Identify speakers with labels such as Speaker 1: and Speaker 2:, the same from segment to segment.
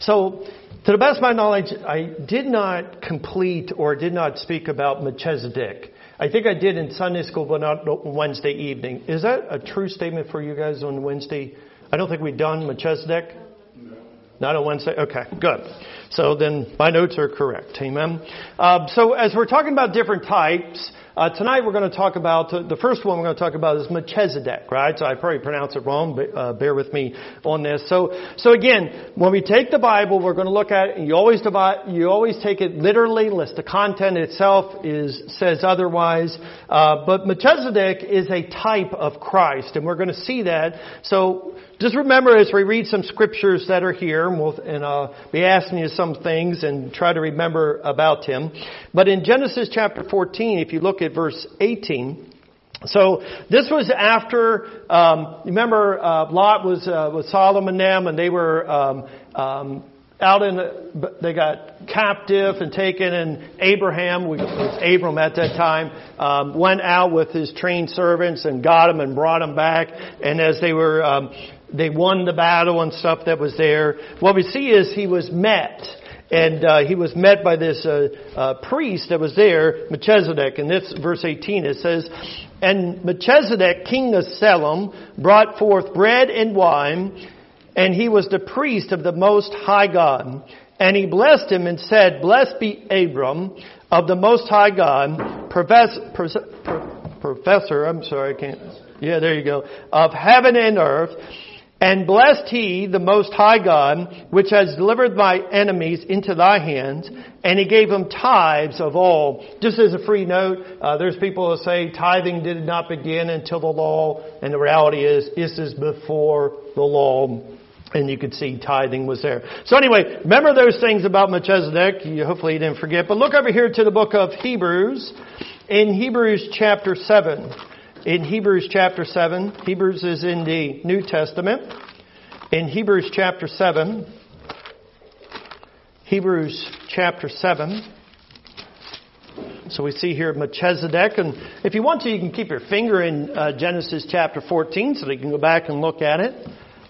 Speaker 1: So, to the best of my knowledge, I did not complete or did not speak about Melchizedek. I think I did in Sunday school, but not on Wednesday evening. Is that a true statement for you guys on Wednesday? I don't think we've done Melchizedek. No. Not on Wednesday? Okay, good. So then my notes are correct. Amen. So as we're talking about different types, tonight we're going to talk about, the first one we're going to talk about is Melchizedek, right? So I probably pronounced it wrong, but bear with me on this. So again, when we take the Bible, we're going to look at it, and you always take it literally unless the content itself says otherwise. But Melchizedek is a type of Christ, and we're going to see that. So just remember as we read some scriptures that are here, and I'll be asking you some things and try to remember about him. But in Genesis chapter 14, if you look at verse 18, so this was after, remember, Lot was with Sodom and them, and they were they got captive and taken, and Abraham, it was Abram at that time, went out with his trained servants and got them and brought them back. And as they were, they won the battle and stuff that was there. What we see is he was met. And he was met by this priest that was there, Melchizedek. And this verse 18, it says, "And Melchizedek, king of Salem, brought forth bread and wine, and he was the priest of the Most High God. And he blessed him and said, Blessed be Abram of the Most High God, professor, there you go, of heaven and earth. And blessed he, the Most High God, which has delivered thy enemies into thy hands, and he gave him tithes of all." Just as a free note, there's people who say tithing did not begin until the law, and the reality is, this is before the law. And you could see tithing was there. So anyway, remember those things about Melchizedek. Hopefully you didn't forget. But look over here to the book of Hebrews. In Hebrews chapter 7. In Hebrews chapter 7. Hebrews is in the New Testament. In Hebrews chapter 7. Hebrews chapter 7. So we see here Melchizedek. And if you want to, you can keep your finger in Genesis chapter 14 so that you can go back and look at it.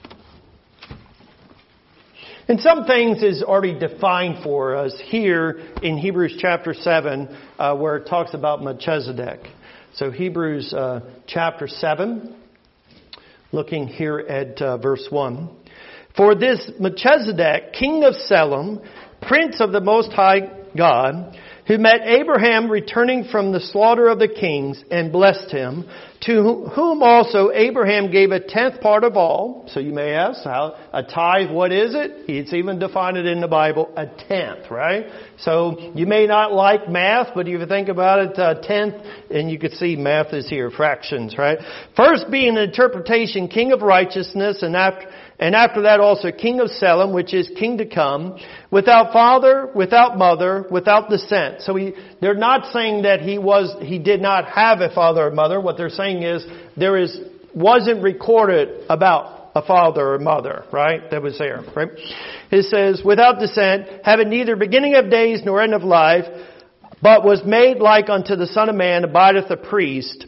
Speaker 1: And some things is already defined for us here in Hebrews chapter 7, where it talks about Melchizedek. So Hebrews chapter 7, looking here at verse 1. "For this Melchizedek, king of Salem, prince of the Most High God, who met Abraham returning from the slaughter of the kings and blessed him, to whom also Abraham gave a 10th part of all." So you may ask, how a tithe, what is it? It's even defined it in the Bible, a 10th, right? So you may not like math, but if you think about it, a 10th, and you could see math is here, fractions, right? "First being an interpretation, king of righteousness, and after that also king of Salem, which is king to come, without father, without mother, without descent." So they're not saying that he did not have a father or mother. What they're saying is wasn't recorded about a father or mother, right? That was there, right? It says, "Without descent, having neither beginning of days nor end of life, but was made like unto the Son of Man, abideth a priest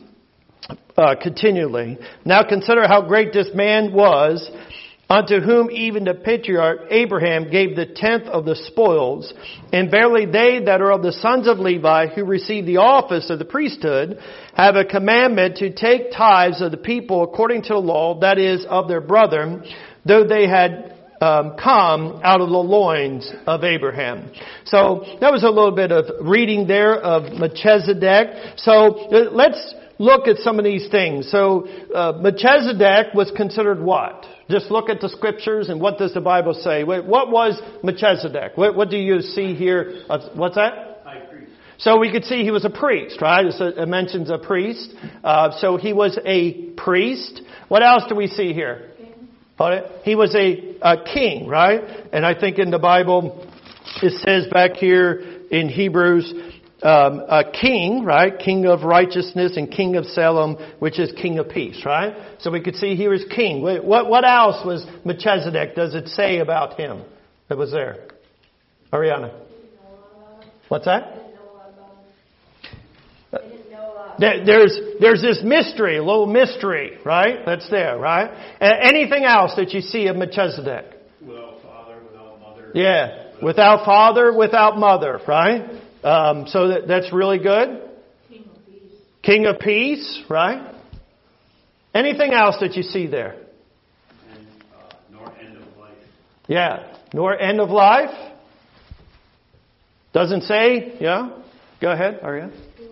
Speaker 1: continually. Now consider how great this man was, unto whom even the patriarch Abraham gave the 10th of the spoils. And verily they that are of the sons of Levi, who receive the office of the priesthood, have a commandment to take tithes of the people according to the law, that is, of their brethren, though they had come out of the loins of Abraham." So that was a little bit of reading there of Melchizedek. So let's look at some of these things. So Melchizedek was considered what? Just look at the scriptures and what does the Bible say? What was Melchizedek? What do you see here? What's that?
Speaker 2: High priest.
Speaker 1: So we could see he was a priest, right? It mentions a priest. So he was a priest. What else do we see here? He was a king, right? And I think in the Bible it says back here in Hebrews, a king, right? King of righteousness and king of Salem, which is king of peace, right? So we could see he was king. What else was Melchizedek? Does it say about him that was there? Ariana. What's that? There's this mystery, a little mystery, right? That's there, right? Anything else that you see of Melchizedek?
Speaker 2: Without father, without mother.
Speaker 1: Yeah. Without father, without mother, right? So that's really good. King of peace, right? Anything else that you see there?
Speaker 2: And, nor end of life.
Speaker 1: Yeah. Nor end of life. Doesn't say, yeah? Go ahead, Ariane.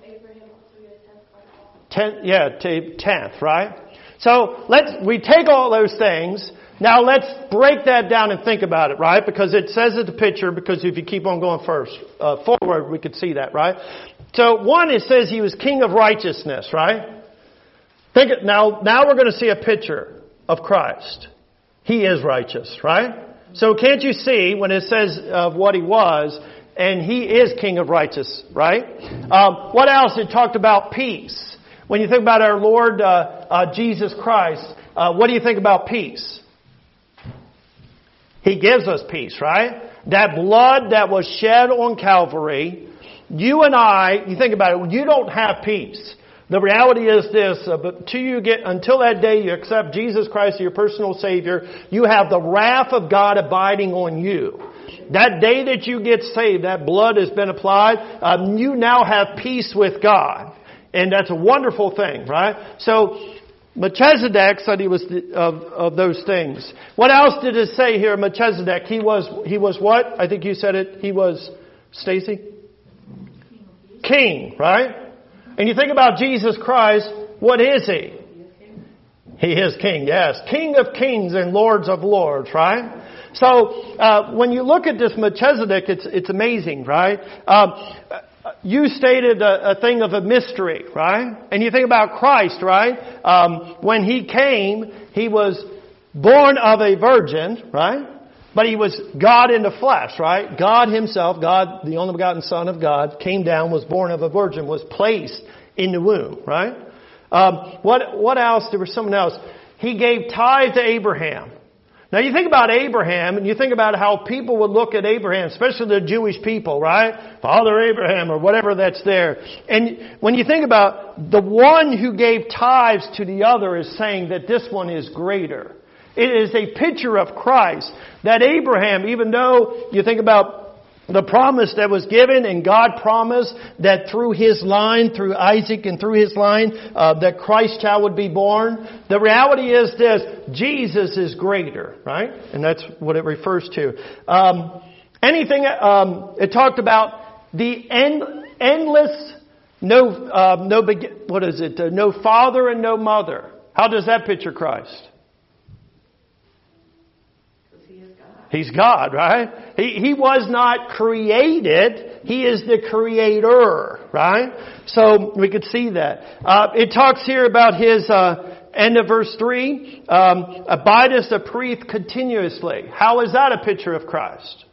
Speaker 1: Tenth, right? So we take all those things. Now let's break that down and think about it, right? Because it says in the picture, because if you keep on going forward, we could see that, right? So one, it says he was king of righteousness, right? Now we're going to see a picture of Christ. He is righteous, right? So can't you see when it says of what he was, and he is king of righteous, right? What else? It talked about peace. When you think about our Lord Jesus Christ, what do you think about peace? He gives us peace, right? That blood that was shed on Calvary, you and I, you think about it, you don't have peace. The reality is this, but until that day you accept Jesus Christ as your personal Savior, you have the wrath of God abiding on you. That day that you get saved, that blood has been applied, you now have peace with God. And that's a wonderful thing, right? So, Melchizedek said he was of those things. What else did it say here, Melchizedek? He was what? I think you said it. He was, Stacy? King, right? And you think about Jesus Christ, what is he? He is king, yes. King of kings and lords of lords, right? So, when you look at this Melchizedek, it's amazing, right? You stated a thing of a mystery, right? And you think about Christ, right? When he came, he was born of a virgin, right? But he was God in the flesh, right? God himself, God, the only begotten Son of God, came down, was born of a virgin, was placed in the womb, right? What else? There was something else. He gave tithe to Abraham. Now you think about Abraham, and you think about how people would look at Abraham, especially the Jewish people, right? Father Abraham, or whatever that's there. And when you think about the one who gave tithes to the other is saying that this one is greater. It is a picture of Christ. That Abraham, even though you think about the promise that was given, and God promised that through his line, through Isaac and through his line, that Christ's child would be born. The reality is this, Jesus is greater, right? And that's what it refers to. It talked about the endless, no father and no mother. How does that picture Christ? He's God, right? He was not created. He is the creator, right? So we could see that. It talks here about his, end of verse 3, abideth a priest continuously. How is that a picture of Christ?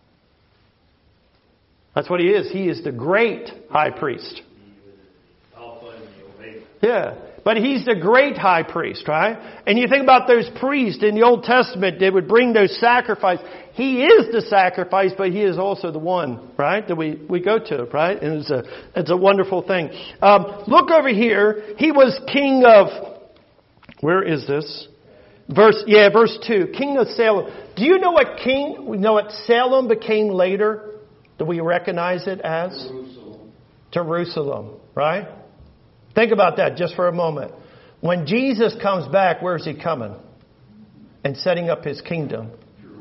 Speaker 1: That's what he is. He is the great high priest.
Speaker 2: Alpha and the Omega.
Speaker 1: Yeah. But he's the great high priest, right? And you think about those priests in the Old Testament, they would bring those sacrifices. He is the sacrifice, but he is also the one, right, that we go to, right? And it's a wonderful thing. Look over here. He was king of, where is this? Verse 2. King of Salem. Do you know what Salem became later? Do we recognize it as? Jerusalem, right? Think about that just for a moment. When Jesus comes back, where's he coming? And setting up his kingdom?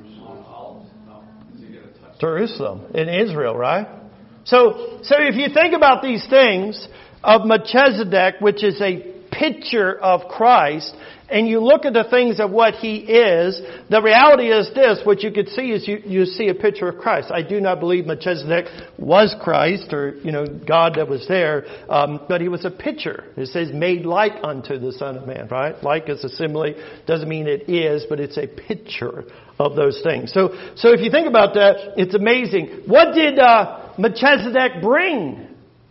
Speaker 1: Jerusalem, in Israel, right? So if you think about these things of Melchizedek, which is a picture of Christ, and you look at the things of what he is, the reality is this, what you could see is you see a picture of Christ. I do not believe Melchizedek was Christ or, God that was there, but he was a picture. It says made like unto the Son of Man, right? Like is a simile, doesn't mean it is, but it's a picture of those things. So if you think about that, it's amazing. What did Melchizedek bring?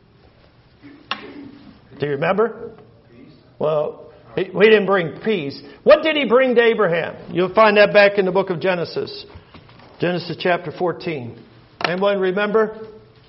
Speaker 1: Do you remember? Well, we didn't bring peace. What did he bring to Abraham? You'll find that back in the book of Genesis. Genesis chapter 14. Anyone remember?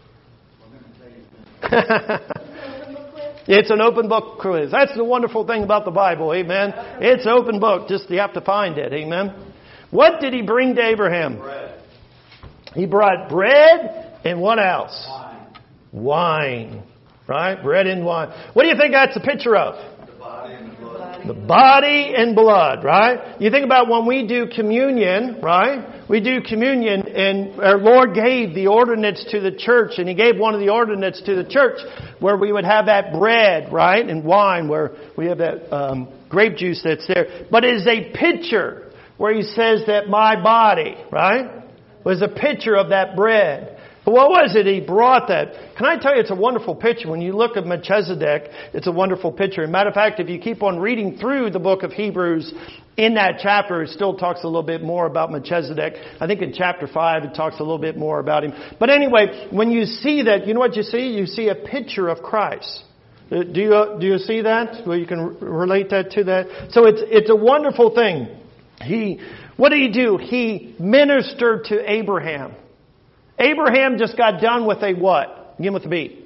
Speaker 1: It's an open book quiz. That's the wonderful thing about the Bible. Amen. It's an open book. Just you have to find it. Amen. What did he bring to Abraham?
Speaker 2: Bread.
Speaker 1: He brought bread and what else? Wine. Right? Bread and wine. What do you think that's a picture of?
Speaker 2: The body and the blood.
Speaker 1: The body and blood, right? You think about when we do communion, right? We do communion and our Lord gave the ordinance to the church, and He gave one of the ordinance to the church where we would have that bread, right? And wine where we have that grape juice that's there. But it is a picture where He says that my body, right, was a picture of that bread. But what was it? He brought that. Can I tell you, it's a wonderful picture. When you look at Melchizedek, it's a wonderful picture. As a matter of fact, if you keep on reading through the book of Hebrews, in that chapter, it still talks a little bit more about Melchizedek. I think in chapter 5, it talks a little bit more about him. But anyway, when you see that, you know what you see? You see a picture of Christ. Do you see that? Well, you can relate that to that. So it's a wonderful thing. What did He do? He ministered to Abraham. Abraham just got done with a what? Begin with the B.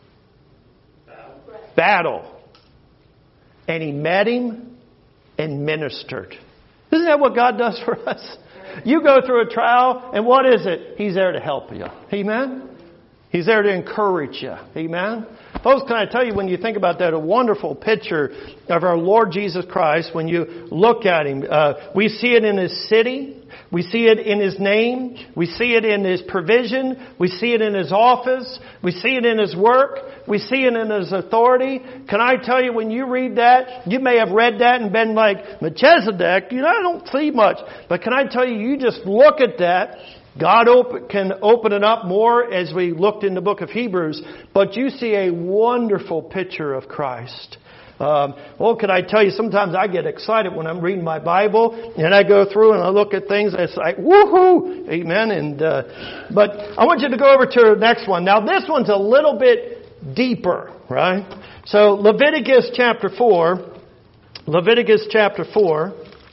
Speaker 1: Battle. And he met him and ministered. Isn't that what God does for us? You go through a trial, and what is it? He's there to help you. Amen? He's there to encourage you. Amen? Folks, can I tell you, when you think about that, a wonderful picture of our Lord Jesus Christ, when you look at Him, we see it in His city. We see it in His name. We see it in His provision. We see it in His office. We see it in His work. We see it in His authority. Can I tell you, when you read that, you may have read that and been like, Melchizedek, I don't see much. But can I tell you, you just look at that. God can open it up more as we looked in the book of Hebrews. But you see a wonderful picture of Christ. Can I tell you, sometimes I get excited when I'm reading my Bible and I go through and I look at things and it's like, woohoo! Amen. But I want you to go over to the next one. Now this one's a little bit deeper, right? So Leviticus chapter 4. Leviticus chapter 4.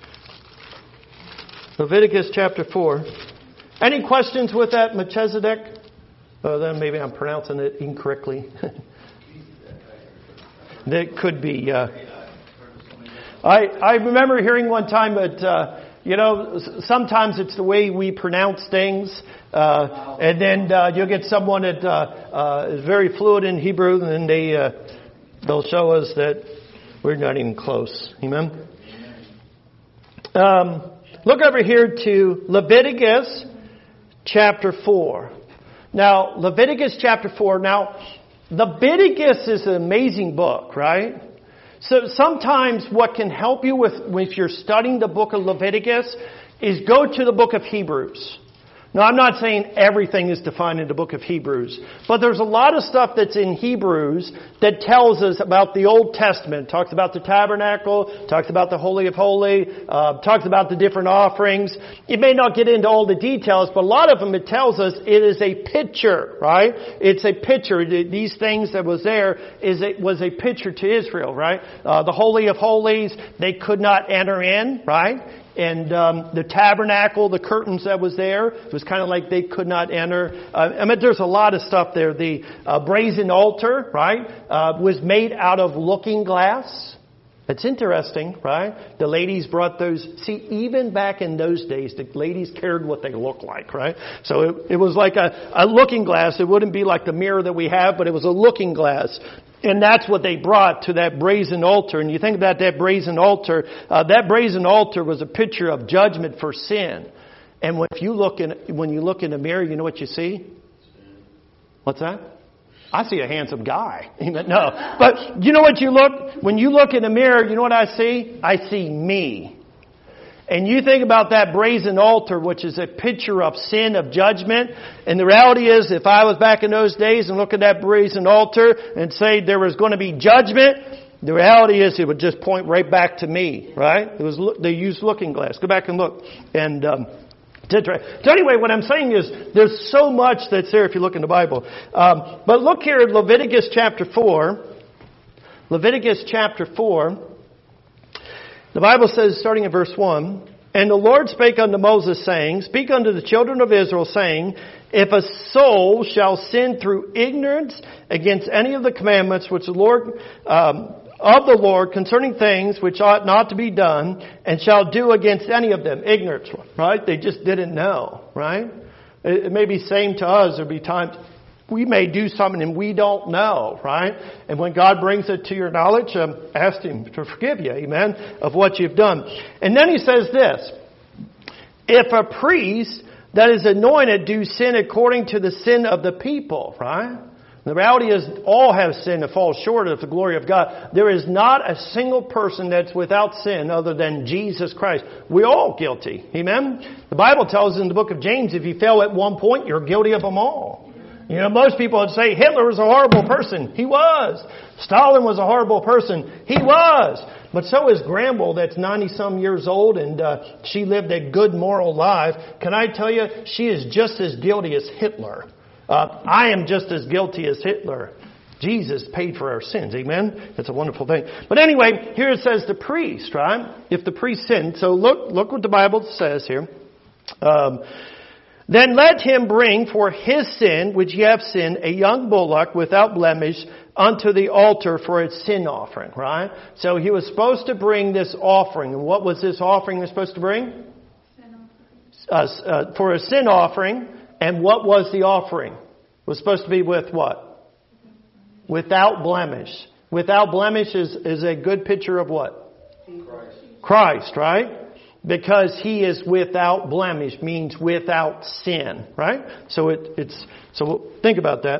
Speaker 1: Any questions with that, Melchizedek? Then maybe I'm pronouncing it incorrectly. That could be. I remember hearing one time that, sometimes it's the way we pronounce things. And then you'll get someone that is very fluent in Hebrew, and then they'll show us that we're not even close. Amen? Look over here to Leviticus chapter 4. Now, Leviticus chapter 4. Now, Leviticus is an amazing book, right? So sometimes what can help you if you're studying the book of Leviticus is go to the book of Hebrews. Now, I'm not saying everything is defined in the book of Hebrews, but there's a lot of stuff that's in Hebrews that tells us about the Old Testament. It talks about the tabernacle, talks about the Holy of Holies, talks about the different offerings. It may not get into all the details, but a lot of them it tells us it is a picture, right? It's a picture. These things that was there was a picture to Israel, right? The Holy of Holies, they could not enter in, right? And the tabernacle, the curtains that was there, it was kind of like they could not enter. There's a lot of stuff there. The brazen altar, right, was made out of looking glass. It's interesting, right? The ladies brought those. See, even back in those days, the ladies cared what they looked like, right? So it was like a looking glass. It wouldn't be like the mirror that we have, but it was a looking glass. And that's what they brought to that brazen altar. And you think about that brazen altar was a picture of judgment for sin. And when you look in the mirror, you know what you see? What's that? I see a handsome guy. No. But you know what when you look in the mirror, you know what I see? I see me. And you think about that brazen altar, which is a picture of sin, of judgment. And the reality is, if I was back in those days and look at that brazen altar and say there was going to be judgment, the reality is it would just point right back to me, right? They used looking glass. Go back and look. And so anyway, what I'm saying is there's so much that's there if you look in the Bible. But look here at Leviticus chapter 4. Leviticus chapter 4. The Bible says, starting at verse 1, And the Lord spake unto Moses, saying, Speak unto the children of Israel, saying, If a soul shall sin through ignorance against any of the commandments which the Lord of the Lord concerning things which ought not to be done, and shall do against any of them. Ignorance, right? They just didn't know, right? It may be same to us. There'll be times we may do something and we don't know, right? And when God brings it to your knowledge, ask Him to forgive you, amen, of what you've done. And then He says this, if a priest that is anointed do sin according to the sin of the people, right? The reality is all have sinned and fall short of the glory of God. There is not a single person that's without sin other than Jesus Christ. We're all guilty. Amen? The Bible tells us in the book of James, if you fail at one point, you're guilty of them all. You know, most people would say Hitler was a horrible person. He was. Stalin was a horrible person. He was. But so is Granville, that's 90-some years old, and she lived a good moral life. Can I tell you, she is just as guilty as Hitler. I am just as guilty as Hitler. Jesus paid for our sins. Amen? That's a wonderful thing. But anyway, here it says the priest, right? If the priest sinned. So look what the Bible says here. Then let him bring for his sin, which ye have sinned, a young bullock without blemish unto the altar for its sin offering, right? So he was supposed to bring this offering. And what was this offering he was supposed to bring? For a sin offering. And what was the offering? It was supposed to be with what? Without blemish. Without blemish is a good picture of what? Christ, right? Because He is without blemish means without sin, right? So so think about that.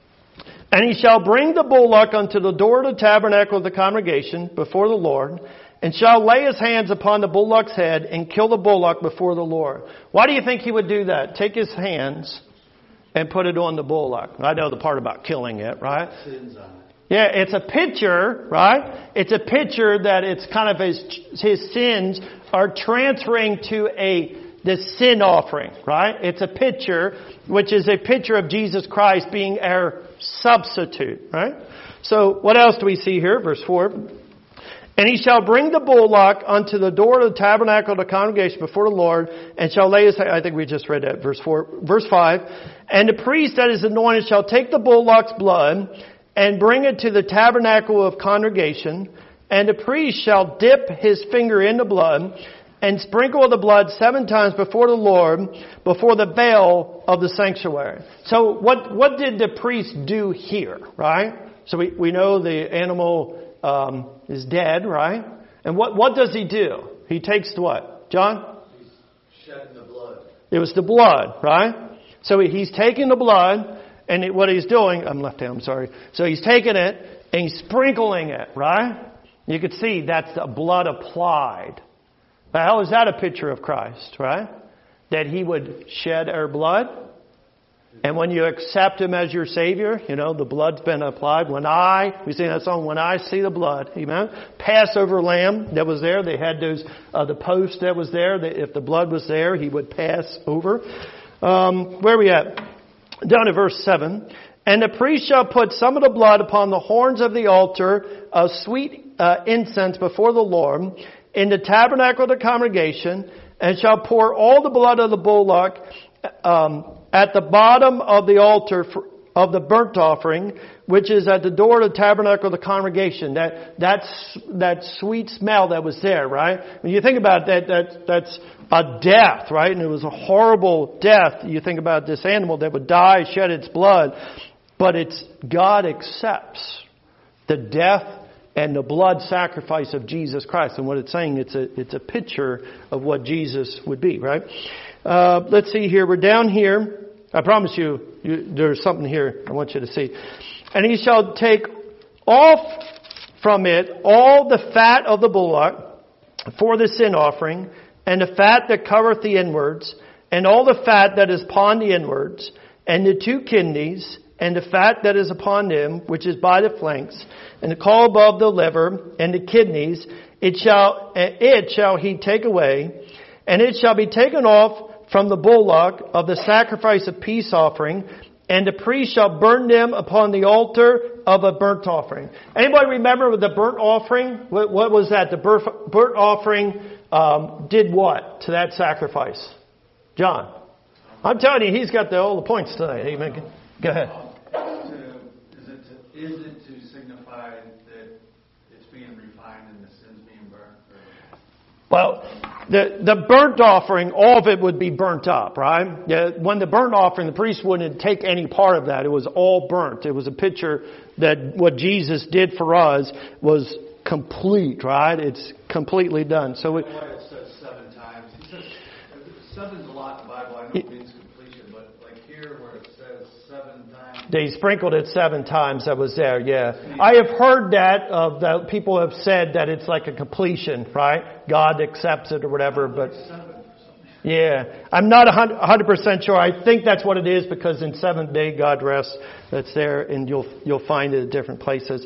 Speaker 1: And he shall bring the bullock unto the door of the tabernacle of the congregation before the Lord, and shall lay his hands upon the bullock's head and kill the bullock before the Lord. Why do you think he would do that? Take his hands and put it on the bullock. I know the part about killing it, right? Yeah, it's a picture, right? It's a picture that it's kind of his sins are transferring to the sin offering, right? It's a picture, which is a picture of Jesus Christ being our substitute, right? So what else do we see here? Verse 4. And he shall bring the bullock unto the door of the tabernacle of the congregation before the Lord, and shall lay his hand. I think we just read that, verse 4. Verse 5. And the priest that is anointed shall take the bullock's blood and bring it to the tabernacle of congregation, and the priest shall dip his finger in the blood and sprinkle the blood 7 times before the Lord, before the veil of the sanctuary. So what did the priest do here, right? So we know the animal is dead, right? And what does he do? He takes what? John?
Speaker 2: He's shedding the blood.
Speaker 1: It was the blood, right? So he's taking the blood, and what he's doing, I'm left-handed, I'm sorry. So he's taking it, and he's sprinkling it, right? You could see that's the blood applied. How is that a picture of Christ, right? That He would shed our blood. And when you accept Him as your Savior, you know, the blood's been applied. We sing that song, When I See the Blood, amen? Passover lamb that was there, they had those, the post that was there, that if the blood was there, He would pass over. Where are we at? Down to verse 7. And the priest shall put some of the blood upon the horns of the altar of sweet incense before the Lord in the tabernacle of the congregation, and shall pour all the blood of the bullock at the bottom of the altar of the burnt offering, which is at the door of the tabernacle of the congregation. That sweet smell that was there, right? When you think about that's a death, right? And it was a horrible death. You think about this animal that would die, shed its blood. But God accepts the death and the blood sacrifice of Jesus Christ. And what it's saying, it's a picture of what Jesus would be, right? Let's see here. We're down here. I promise you, there's something here I want you to see. And he shall take off from it all the fat of the bullock for the sin offering, and the fat that covereth the inwards, and all the fat that is upon the inwards, and the 2 kidneys, and the fat that is upon them, which is by the flanks, and the caul above the liver, and the kidneys, it shall he take away, and it shall be taken off from the bullock of the sacrifice of peace offering, and the priest shall burn them upon the altar of a burnt offering. Anybody remember the burnt offering? What was that? The burnt offering did what to that sacrifice? John. I'm telling you, he's got all the points tonight. Amen. Go ahead.
Speaker 2: Is it to signify that it's being refined and the sin's being burned?
Speaker 1: Well, The burnt offering, all of it would be burnt up, right? When the burnt offering, the priest wouldn't take any part of that. It was all burnt. It was a picture that what Jesus did for us was complete, right? It's completely done. So
Speaker 2: it says 7 times. He says 7's a lot in the Bible. I know it means completion, but like here where it says 7 times.
Speaker 1: They sprinkled it 7 times. That was there, yeah. I have heard that people have said that it's like a completion, right? God accepts it or whatever, but yeah, I'm not 100% sure. I think that's what it is because in 7th day God rests. That's there, and you'll find it at different places.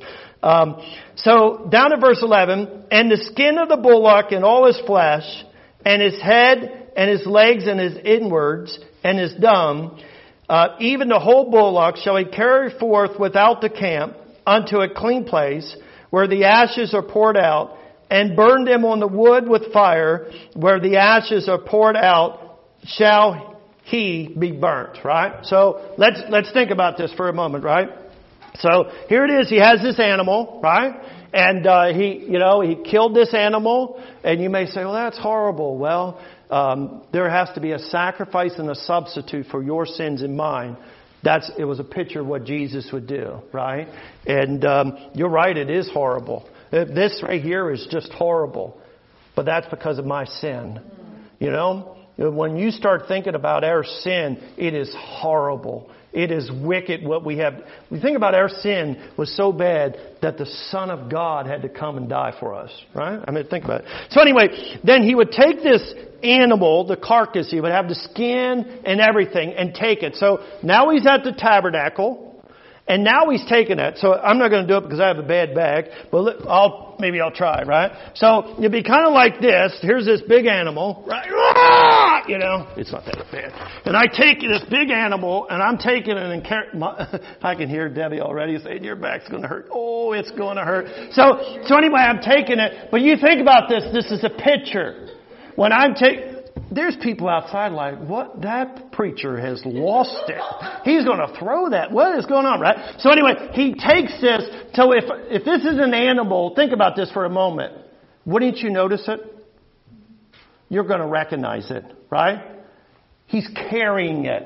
Speaker 1: So down to verse 11, and the skin of the bullock and all his flesh, and his head and his legs and his inwards and his dung, even the whole bullock shall he carry forth without the camp unto a clean place where the ashes are poured out, and burn them on the wood with fire where the ashes are poured out shall he be burnt, right? So let's think about this for a moment, right? So here it is. He has this animal, right? And he killed this animal. And you may say, well, that's horrible. Well, there has to be a sacrifice and a substitute for your sins and mine. It was a picture of what Jesus would do, right? And you're right, it is horrible. This right here is just horrible. But that's because of my sin. You know? When you start thinking about our sin, it is horrible. It is wicked what we have. We think about our sin was so bad that the Son of God had to come and die for us. Right? I mean, think about it. So anyway, then he would take this animal, the carcass, he would have the skin and everything and take it. So now he's at the tabernacle. And now he's taking it. So I'm not going to do it because I have a bad bag. But maybe I'll try, right? So it'd be kind of like this. Here's this big animal, right? You know, it's not that bad. And I take this big animal and I'm taking it and I can hear Debbie already saying, your back's going to hurt. Oh, it's going to hurt. So anyway, I'm taking it. But you think about this. This is a picture. When I'm there's people outside like, what? That preacher has lost it. He's going to throw that. What is going on, right? So anyway, he takes this. So if this is an animal, think about this for a moment. Wouldn't you notice it? You're going to recognize it, right? He's carrying it.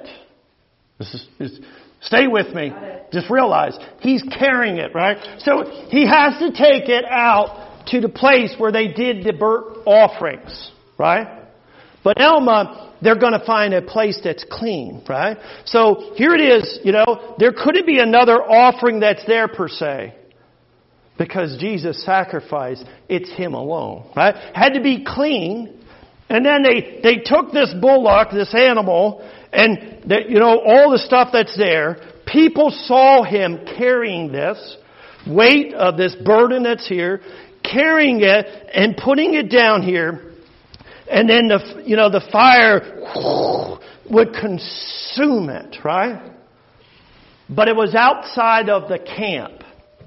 Speaker 1: Stay with me. Just realize he's carrying it, right? So he has to take it out to the place where they did the burnt offerings, right? But Elma, they're going to find a place that's clean, right? So here it is, there couldn't be another offering that's there per se. Because Jesus sacrificed, it's Him alone, right? Had to be clean. And then they took this bullock, this animal, and all the stuff that's there. People saw Him carrying this weight of this burden that's here, carrying it and putting it down here. And then the fire would consume it, right? But it was outside of the camp.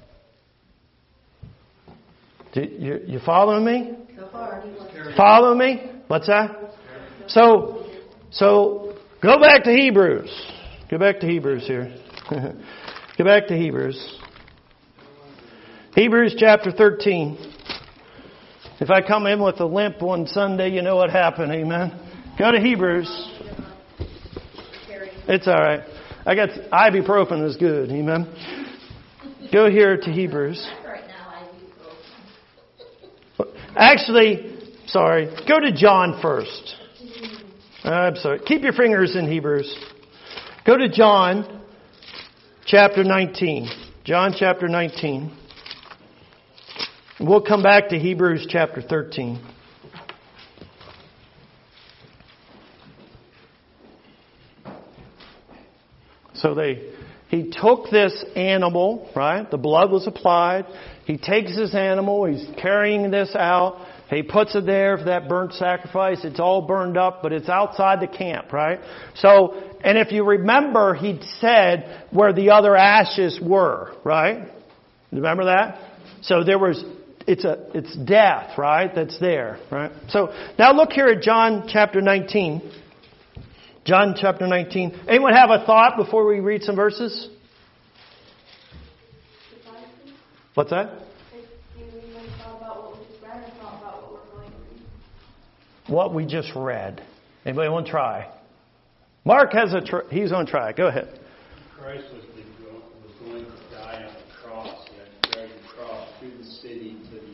Speaker 1: You following me?
Speaker 3: So far.
Speaker 1: Following me? What's that? So go back to Hebrews. Go back to Hebrews here. Go back to Hebrews. Hebrews chapter 13. If I come in with a limp one Sunday, you know what happened, amen? Go to Hebrews. It's all right. I got ibuprofen is good, amen? Go here to Hebrews. Actually, sorry. Go to John first. I'm sorry. Keep your fingers in Hebrews. Go to John chapter 19. John chapter 19. We'll come back to Hebrews chapter 13. So he took this animal, right? The blood was applied. He takes this animal. He's carrying this out. He puts it there for that burnt sacrifice. It's all burned up, but it's outside the camp, right? So, and if you remember, he said where the other ashes were, right? Remember that? So it's death, right? That's there, right? So now look here at John chapter 19. John chapter 19. Anyone have a thought before we read some verses? What's that? what we just read? Anybody want to try? Mark has he's going to try. Go ahead.
Speaker 3: Christ was going to die on the cross. He had to drag the cross through the city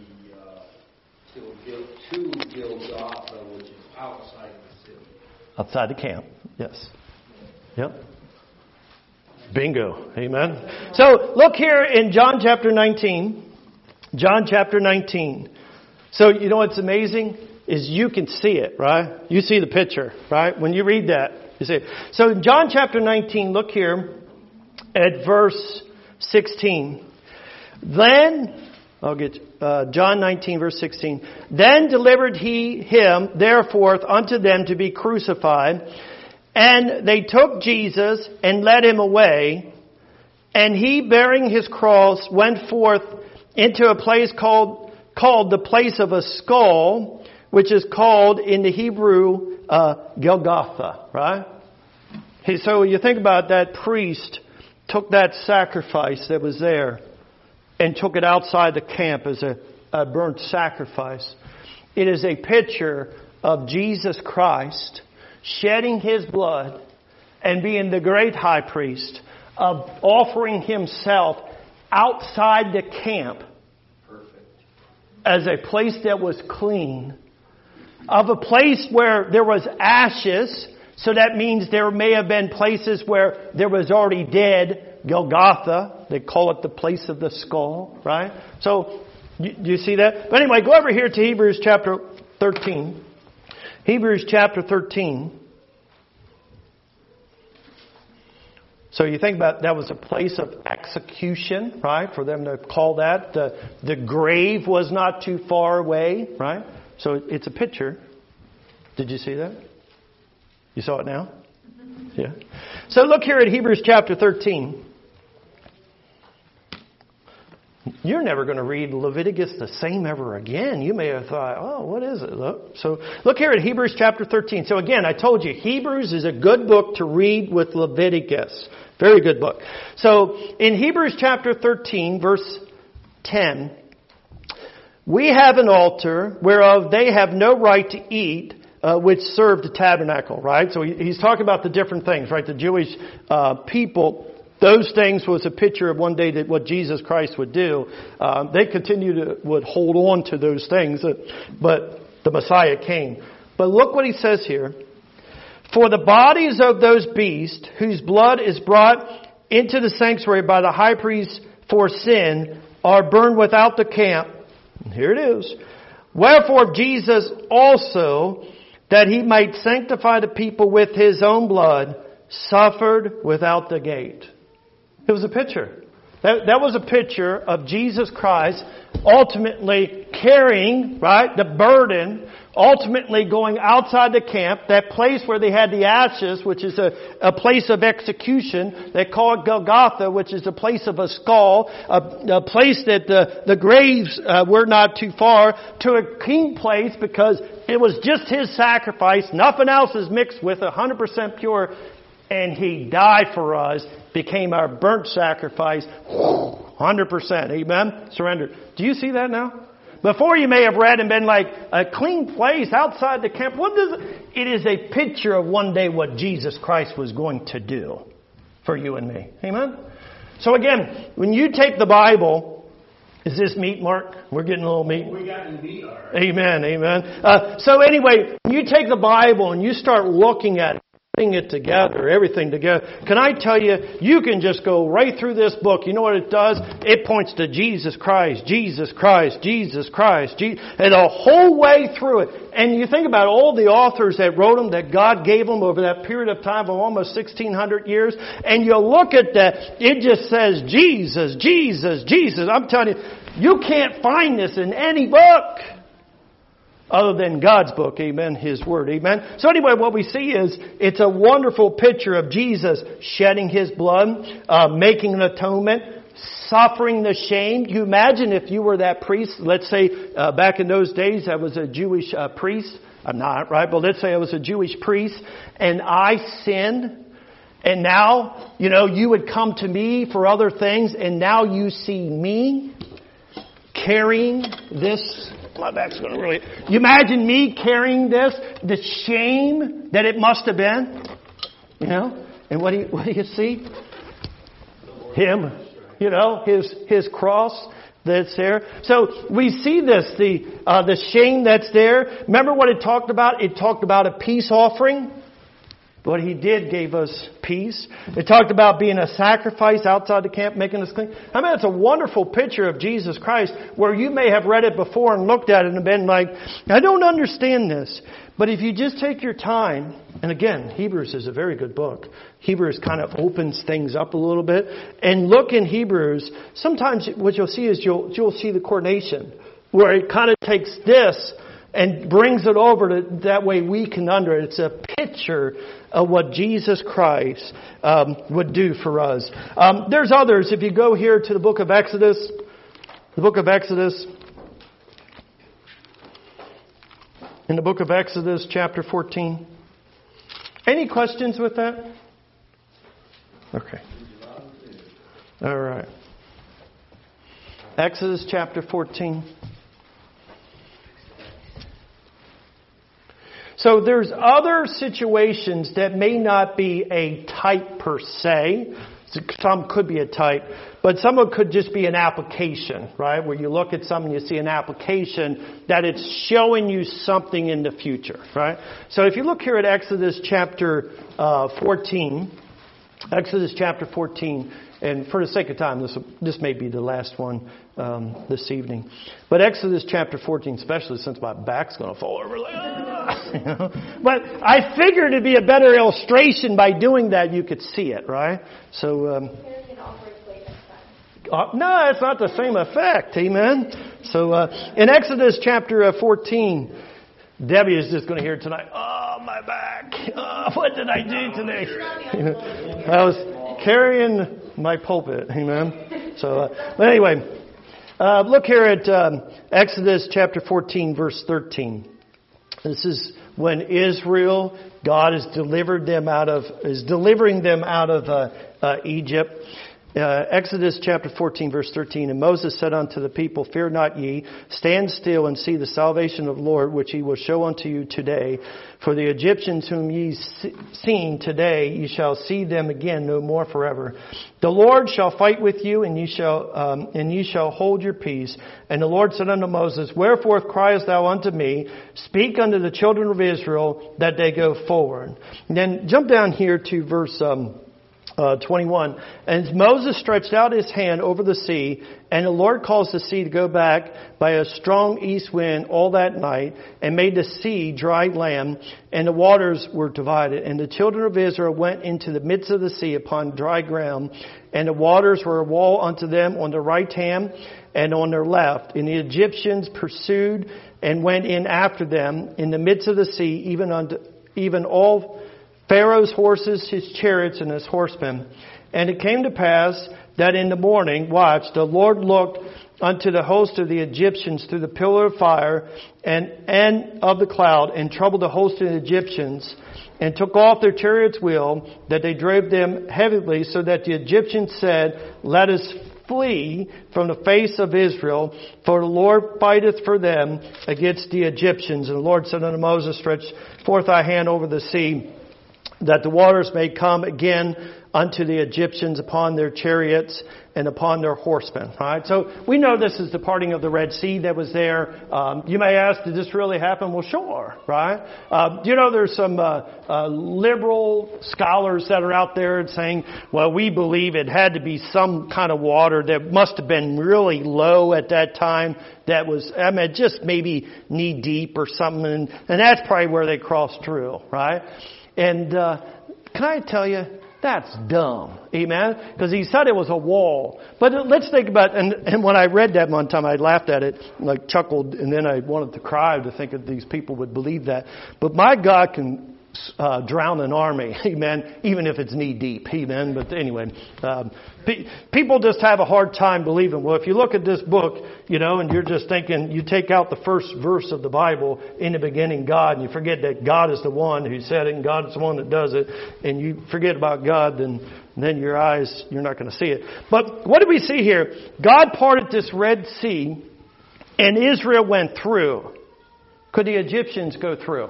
Speaker 3: to Golgotha, which is outside the city.
Speaker 1: Outside the camp, yes. Yep. Bingo. Amen. So look here in John chapter 19. John chapter 19. So you know what's amazing is you can see it, right? You see the picture, right? When you read that, you see it. So in John chapter 19, look here at verse 16. Then, I'll get John 19 verse 16. Then delivered he him therefore unto them to be crucified. And they took Jesus and led him away. And he, bearing his cross, went forth into a place called the place of a skull, which is called in the Hebrew Golgotha, right? So you think about that priest took that sacrifice that was there and took it outside the camp as a burnt sacrifice. It is a picture of Jesus Christ shedding His blood and being the great high priest, of offering Himself outside the camp as a place that was clean, of a place where there was ashes. So that means there may have been places where there was already dead. Golgotha, they call it the place of the skull, right? So, do you see that? But anyway, go over here to Hebrews chapter 13. Hebrews chapter 13. So you think about that was a place of execution, right? For them to call that. The grave was not too far away, right? So it's a picture. Did you see that? You saw it now? Yeah. So look here at Hebrews chapter 13. You're never going to read Leviticus the same ever again. You may have thought, oh, what is it? Look. So look here at Hebrews chapter 13. So again, I told you, Hebrews is a good book to read with Leviticus. Very good book. So in Hebrews chapter 13, verse 10, we have an altar whereof they have no right to eat, which served the tabernacle, right? So he's talking about the different things, right? The Jewish people, those things was a picture of one day that what Jesus Christ would do. They would hold on to those things, but the Messiah came. But look what he says here. For the bodies of those beasts whose blood is brought into the sanctuary by the high priest for sin are burned without the camp. And here it is. Wherefore Jesus also, that He might sanctify the people with His own blood, suffered without the gate. It was a picture. That was a picture of Jesus Christ ultimately carrying, right, the burden, ultimately going outside the camp, that place where they had the ashes, which is a place of execution. They call it Golgotha, which is a place of a skull, a place that the graves were not too far, to a clean place because it was just His sacrifice. Nothing else is mixed with, 100% pure. And He died for us, became our burnt sacrifice, 100%. Amen? Surrendered. Do you see that now? Before you may have read and been like, a clean place outside the camp. What does it is a picture of one day what Jesus Christ was going to do for you and me. Amen? So again, when you take the Bible, is this meat, Mark? We're getting a little meat.
Speaker 3: We got the meat, all right.
Speaker 1: Amen, amen. So anyway, when you take the Bible and you start looking at it, putting it together, everything together. Can I tell you, you can just go right through this book. You know what it does? It points to Jesus Christ, Jesus Christ, Jesus Christ, and the whole way through it. And you think about all the authors that wrote them, that God gave them over that period of time of almost 1,600 years. And you look at that, it just says Jesus, Jesus, Jesus. I'm telling you, you can't find this in any book other than God's book, amen, His Word, amen. So anyway, what we see is, it's a wonderful picture of Jesus shedding His blood, making an atonement, suffering the shame. You imagine if you were that priest, let's say back in those days I was a Jewish priest. I'm not, right? But let's say I was a Jewish priest and I sinned. And now, you would come to me for other things, and now you see me carrying this my back's going to really... You imagine me carrying this, the shame that it must have been, you know? And what do you see? Him, you know, his cross that's there. So we see this, the shame that's there. Remember what it talked about? It talked about a peace offering. What He did gave us peace. It talked about being a sacrifice outside the camp, making us clean. I mean, it's a wonderful picture of Jesus Christ where you may have read it before and looked at it and been like, I don't understand this. But if you just take your time, and again, Hebrews is a very good book. Hebrews kind of opens things up a little bit. And look in Hebrews, sometimes what you'll see is you'll see the coordination where it kind of takes this and brings it over to that way we can under it. It's a picture of what Jesus Christ would do for us. There's others. If you go here to the book of Exodus, in the book of Exodus, chapter 14. Any questions with that? Okay. All right. Exodus chapter 14. So there's other situations that may not be a type per se. Some could be a type, but some of it could just be an application, right? Where you look at something, you see an application that it's showing you something in the future, right? So if you look here at Exodus chapter 14, Exodus chapter 14, and for the sake of time, this may be the last one this evening. But Exodus chapter 14, especially since my back's going to fall over. You know? But I figured it'd be a better illustration by doing that. You could see it, right? So, no, it's not the same effect. Amen. So in Exodus chapter 14, Debbie is just going to hear tonight, oh, my back. Oh, what did I do today? I was carrying my pulpit. Amen. So, but anyway, look here at Exodus chapter 14, verse 13. This is when Israel, God is delivering them out of Egypt. Exodus chapter 14, verse 13. And Moses said unto the people, Fear not ye, stand still and see the salvation of the Lord, which He will show unto you today. For the Egyptians whom ye seen today, ye shall see them again no more forever. The Lord shall fight with you, and ye shall hold your peace. And the Lord said unto Moses, Wherefore criest thou unto me? Speak unto the children of Israel that they go forward. And then jump down here to verse 21. And Moses stretched out his hand over the sea, and the Lord caused the sea to go back by a strong east wind all that night, and made the sea dry land, and the waters were divided. And the children of Israel went into the midst of the sea upon dry ground, and the waters were a wall unto them on their right hand and on their left. And the Egyptians pursued and went in after them in the midst of the sea, even all Pharaoh's horses, his chariots, and his horsemen. And it came to pass that in the morning, watch, the Lord looked unto the host of the Egyptians through the pillar of fire and of the cloud, and troubled the host of the Egyptians, and took off their chariots' wheel, that they drove them heavily, so that the Egyptians said, Let us flee from the face of Israel, for the Lord fighteth for them against the Egyptians. And the Lord said unto Moses, Stretch forth thy hand over the sea, that the waters may come again unto the Egyptians upon their chariots and upon their horsemen. All right, so we know this is the parting of the Red Sea that was there. You may ask, did this really happen? Well, sure, right? You know, there's some liberal scholars that are out there saying, well, we believe it had to be some kind of water that must have been really low at that time. That was, I mean, just maybe knee deep or something, and that's probably where they crossed through, right? And can I tell you, that's dumb. Amen? Because he said it was a wall. But let's think about, and when I read that one time, I laughed at it, like chuckled, and then I wanted to cry to think that these people would believe that. But my God can drown an army, amen, even if it's knee deep, amen. But anyway, people just have a hard time believing. Well, if you look at this book, you know, and you're just thinking, you take out the first verse of the Bible, in the beginning God, and you forget that God is the one who said it, and God is the one that does it, and you forget about God, then your eyes, you're not going to see it. But what do we see here? God parted this Red Sea and Israel went through, could the Egyptians go through?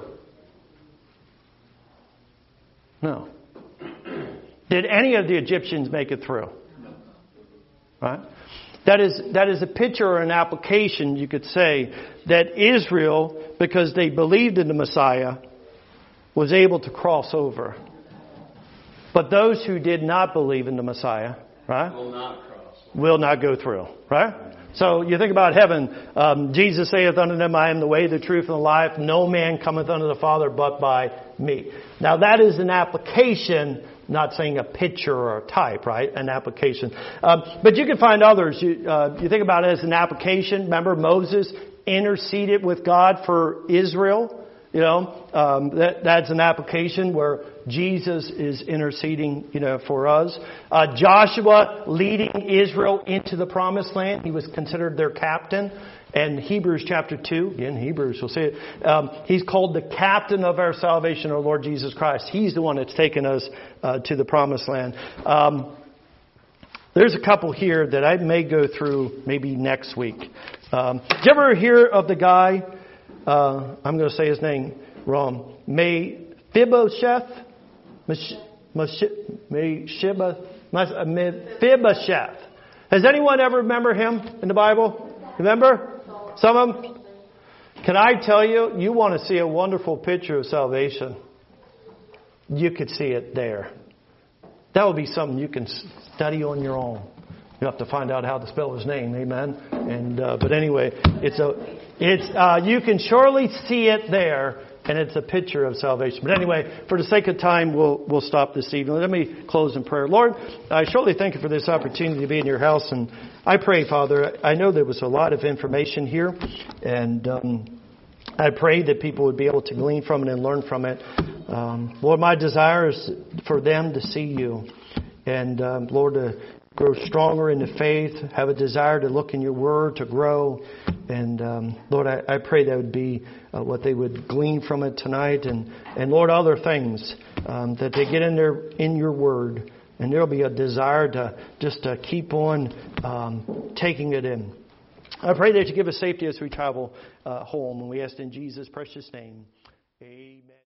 Speaker 1: No. Did any of the Egyptians make it through? Right? That is a picture or an application, you could say, that Israel, because they believed in the Messiah, was able to cross over. But those who did not believe in the Messiah, right, will not go through. Right? So you think about heaven. Jesus saith unto them, I am the way, the truth, and the life. No man cometh unto the Father but by me. Now that is an application, not saying a picture or a type, right? An application. But you can find others. You think about it as an application. Remember Moses interceded with God for Israel. You know, that's an application where Jesus is interceding, for us. Joshua leading Israel into the promised land. He was considered their captain. And Hebrews chapter 2, in Hebrews we'll see it, he's called the captain of our salvation, our Lord Jesus Christ. He's the one that's taken us to the promised land. There's a couple here that I may go through maybe next week. Did you ever hear of the guy, I'm going to say his name wrong, Mephibosheth? Mephibosheth. Has anyone ever remember him in the Bible? Remember? Some of them? Can I tell you, you want to see a wonderful picture of salvation, you could see it there. That would be something you can study on your own. You have to find out how to spell his name, amen. And but anyway, you can surely see it there, and it's a picture of salvation. But anyway, for the sake of time, we'll stop this evening. Let me close in prayer. Lord, I surely thank you for this opportunity to be in your house, and I pray, Father, I know there was a lot of information here, and I pray that people would be able to glean from it and learn from it. Lord, my desire is for them to see you, and Lord, to grow stronger in the faith, have a desire to look in your word, to grow. And Lord, I pray that would be what they would glean from it tonight. And Lord, other things that they get in your word. And there will be a desire to just keep on taking it in. I pray that you give us safety as we travel home. And we ask in Jesus' precious name. Amen.